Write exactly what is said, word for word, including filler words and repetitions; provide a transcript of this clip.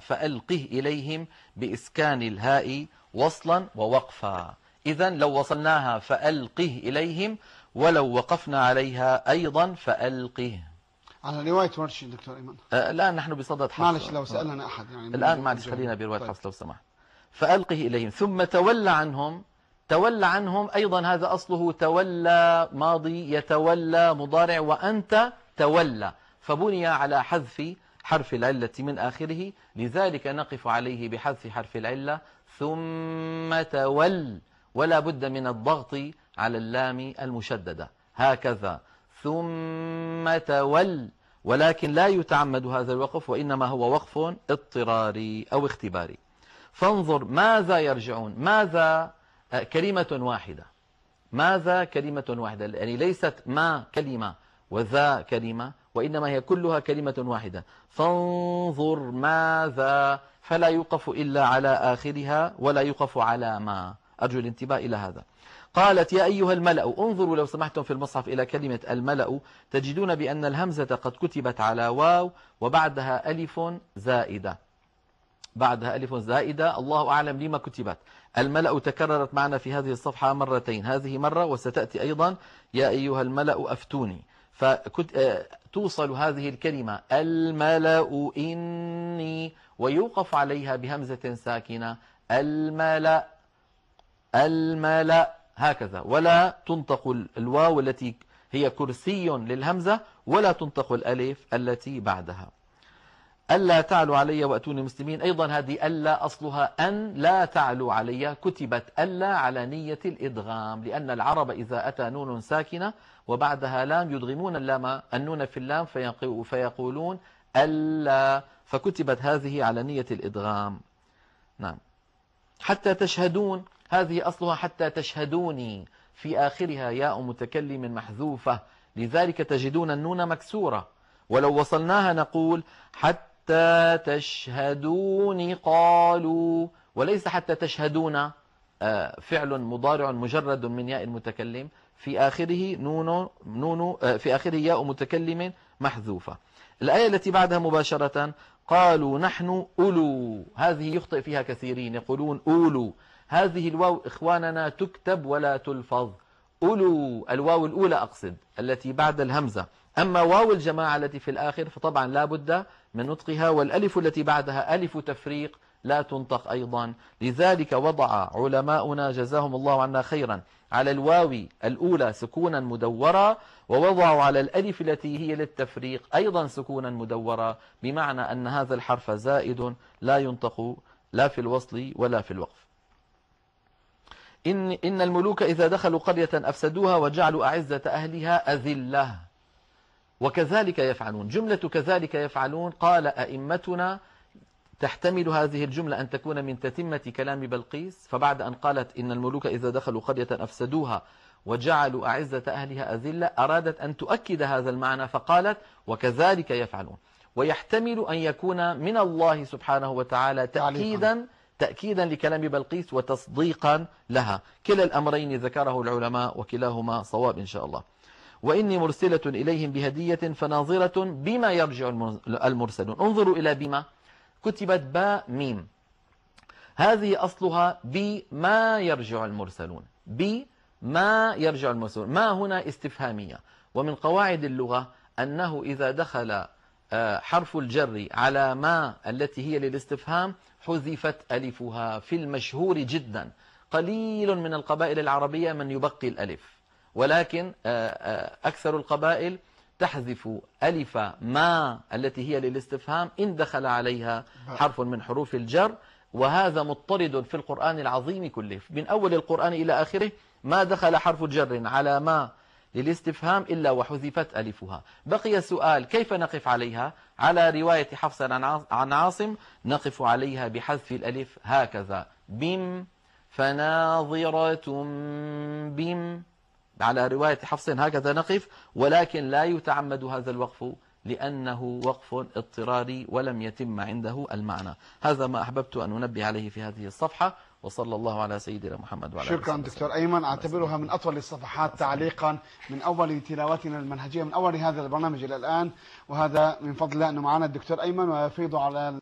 فألقه إليهم بإسكان الهاء وصلا ووقفا. إذن لو وصلناها فألقه إليهم، ولو وقفنا عليها أيضا فألقه. على رواية ورش دكتور أيمن. آه الآن نحن بصدد حفص. معلش لو سألنا أحد يعني الآن معلش خلينا برواية طيب. حفص لو سمحت. فألقه إليهم ثم تولى عنهم. تولى عنهم أيضا هذا أصله تولى ماضي، يتولى مضارع، وأنت تولى، فبني على حذف حرف العلة من آخره، لذلك نقف عليه بحذف حرف العلة ثم تول، ولا بد من الضغط على اللام المشددة هكذا ثم تول، ولكن لا يتعمد هذا الوقف، وإنما هو وقف اضطراري أو اختباري. فانظر ماذا يرجعون. ماذا كلمة واحدة. ماذا كلمة واحدة، يعني ليست ما كلمة وذا كلمة، وإنما هي كلها كلمة واحدة. فانظر ماذا، فلا يوقف إلا على آخرها ولا يوقف على ما. أرجو الانتباه إلى هذا. قالت يا أيها الملأ. انظروا لو سمحتم في المصحف إلى كلمة الملأ، تجدون بأن الهمزة قد كتبت على واو وبعدها ألف زائدة. بعدها ألف زائدة، الله أعلم لما كتبت. الملأ تكررت معنا في هذه الصفحة مرتين، هذه مرة وستأتي أيضا يا أيها الملأ أفتوني. فتوصل هذه الكلمة الملأ إني، ويوقف عليها بهمزة ساكنة الملأ الملأ هكذا، ولا تنطق الواو التي هي كرسي للهمزة، ولا تنطق الألف التي بعدها. ألا تعلوا علي وأتوني مسلمين، أيضا هذه ألا أصلها أن لا تعلوا علي، كتبت ألا على نية الإدغام، لأن العرب إذا أتى نون ساكنة وبعدها لام يدغمون اللام النون في اللام فيقولون ألا، فكتبت هذه على نية الإدغام. نعم. حتى تشهدون، هذه أصلها حتى تشهدوني، في آخرها ياء متكلم محذوفة، لذلك تجدون النون مكسورة. ولو وصلناها نقول حتى تشهدوني قالوا، وليس حتى تشهدون فعل مضارع مجرد من ياء المتكلم، في آخره نون نون في آخره ياء متكلم محذوفة. الآية التي بعدها مباشرة قالوا نحن أولو، هذه يخطئ فيها كثيرين يقولون أولو، هذه الواو إخواننا تكتب ولا تلفظ. أولو الواو الأولى أقصد التي بعد الهمزة، أما واو الجماعة التي في الآخر فطبعا لا بد من نطقها، والألف التي بعدها ألف تفريق لا تنطق أيضا. لذلك وضع علماؤنا جزاهم الله عنا خيرا على الواو الأولى سكونا مدورا، ووضعوا على الألف التي هي للتفريق أيضا سكونا مدورا، بمعنى أن هذا الحرف زائد لا ينطق لا في الوصل ولا في الوقف. إن, إن الملوك إذا دخلوا قرية أفسدوها وجعلوا أعزة أهلها أذلة، وكذلك يفعلون. جملة كذلك يفعلون قال أئمتنا تحتمل هذه الجملة أن تكون من تتمة كلام بلقيس، فبعد أن قالت إن الملوك إذا دخلوا قرية أفسدوها وجعلوا أعزة أهلها أذلة، أرادت أن تؤكد هذا المعنى فقالت وكذلك يفعلون. ويحتمل أن يكون من الله سبحانه وتعالى تأكيدا تأكيدا لكلام بلقيس وتصديقا لها. كلا الأمرين ذكره العلماء وكلاهما صواب إن شاء الله. وإني مرسلة إليهم بهدية فناظرة بما يرجع المرسلون. انظروا إلى بما، كتبت باء ميم، هذه أصلها بما يرجع المرسلون، بما يرجع المرسلون. ما هنا استفهامية، ومن قواعد اللغة أنه إذا دخل حرف الجر على ما التي هي للاستفهام حذفت ألفها في المشهور جدا. قليل من القبائل العربية من يبقي الألف، ولكن أكثر القبائل تحذف ألف ما التي هي للاستفهام إن دخل عليها حرف من حروف الجر، وهذا مضطرد في القرآن العظيم كله، من أول القرآن إلى آخره ما دخل حرف جر على ما للاستفهام إلا وحذفت ألفها. بقي السؤال كيف نقف عليها؟ على رواية حفص عن عاصم نقف عليها بحذف الألف هكذا، بم فناظرة بم، على رواية حفص هكذا نقف، ولكن لا يتعمد هذا الوقف لأنه وقف اضطراري ولم يتم عنده المعنى. هذا ما أحببت أن أنبه عليه في هذه الصفحة، وصلى الله على سيدنا محمد وعلى شكرا دكتور أيمن. أعتبرها من أطول الصفحات تعليقا من أول تلاوتنا المنهجية من أول هذا البرنامج إلى الآن، وهذا من فضل الله أنه معنا الدكتور أيمن ويفيض على